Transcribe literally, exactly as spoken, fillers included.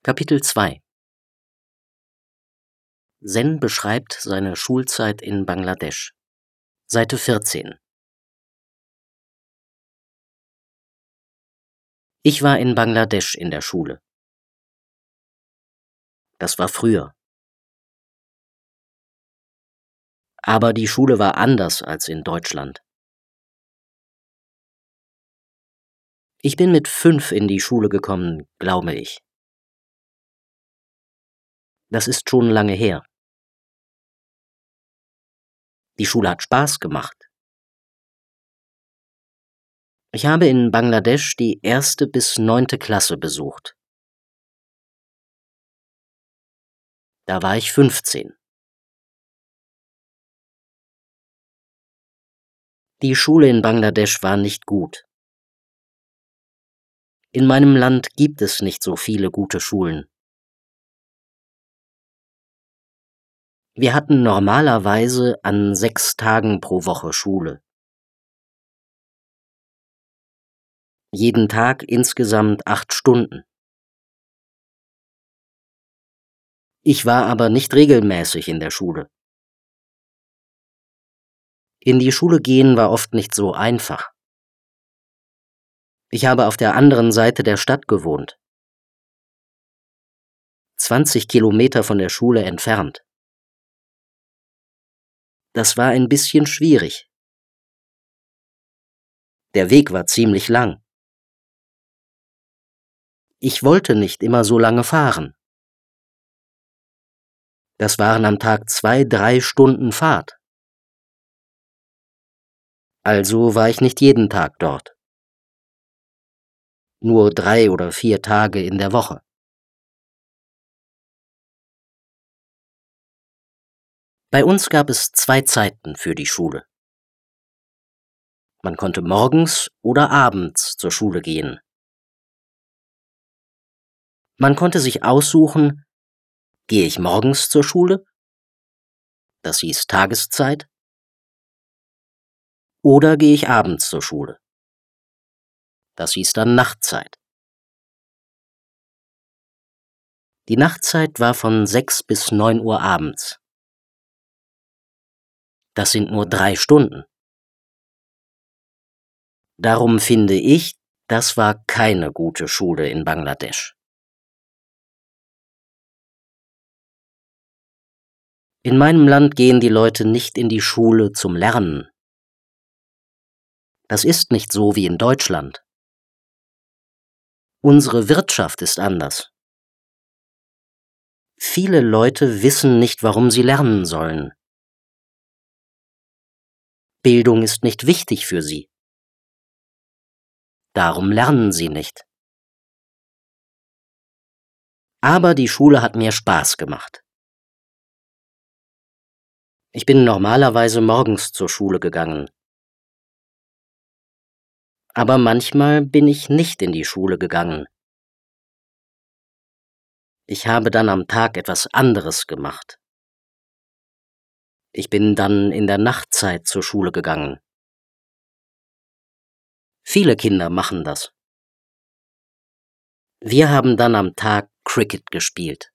Kapitel zwei. Sen beschreibt seine Schulzeit in Bangladesch. Seite vierzehn. Ich war in Bangladesch in der Schule. Das war früher. Aber die Schule war anders als in Deutschland. Ich bin mit fünf in die Schule gekommen, glaube ich. Das ist schon lange her. Die Schule hat Spaß gemacht. Ich habe in Bangladesch die erste bis neunte Klasse besucht. Da war ich fünfzehn. Die Schule in Bangladesch war nicht gut. In meinem Land gibt es nicht so viele gute Schulen. Wir hatten normalerweise an sechs Tagen pro Woche Schule. Jeden Tag insgesamt acht Stunden. Ich war aber nicht regelmäßig in der Schule. In die Schule gehen war oft nicht so einfach. Ich habe auf der anderen Seite der Stadt gewohnt. zwanzig Kilometer von der Schule entfernt. Das war ein bisschen schwierig. Der Weg war ziemlich lang. Ich wollte nicht immer so lange fahren. Das waren am Tag zwei, drei Stunden Fahrt. Also war ich nicht jeden Tag dort. Nur drei oder vier Tage in der Woche. Bei uns gab es zwei Zeiten für die Schule. Man konnte morgens oder abends zur Schule gehen. Man konnte sich aussuchen, gehe ich morgens zur Schule? Das hieß Tageszeit. Oder gehe ich abends zur Schule? Das hieß dann Nachtzeit. Die Nachtzeit war von sechs bis neun Uhr abends. Das sind nur drei Stunden. Darum finde ich, das war keine gute Schule in Bangladesch. In meinem Land gehen die Leute nicht in die Schule zum Lernen. Das ist nicht so wie in Deutschland. Unsere Wirtschaft ist anders. Viele Leute wissen nicht, warum sie lernen sollen. Bildung ist nicht wichtig für sie. Darum lernen sie nicht. Aber die Schule hat mir Spaß gemacht. Ich bin normalerweise morgens zur Schule gegangen. Aber manchmal bin ich nicht in die Schule gegangen. Ich habe dann am Tag etwas anderes gemacht. Ich bin dann in der Nachtzeit zur Schule gegangen. Viele Kinder machen das. Wir haben dann am Tag Cricket gespielt.